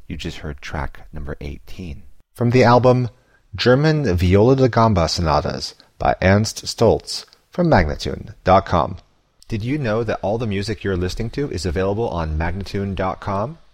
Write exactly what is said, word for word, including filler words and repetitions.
You just heard track number eighteen. From the album German Viola da Gamba Sonatas by Ernst Stolz from Magnatune dot com. Did you know that all the music you're listening to is available on Magnatune dot com?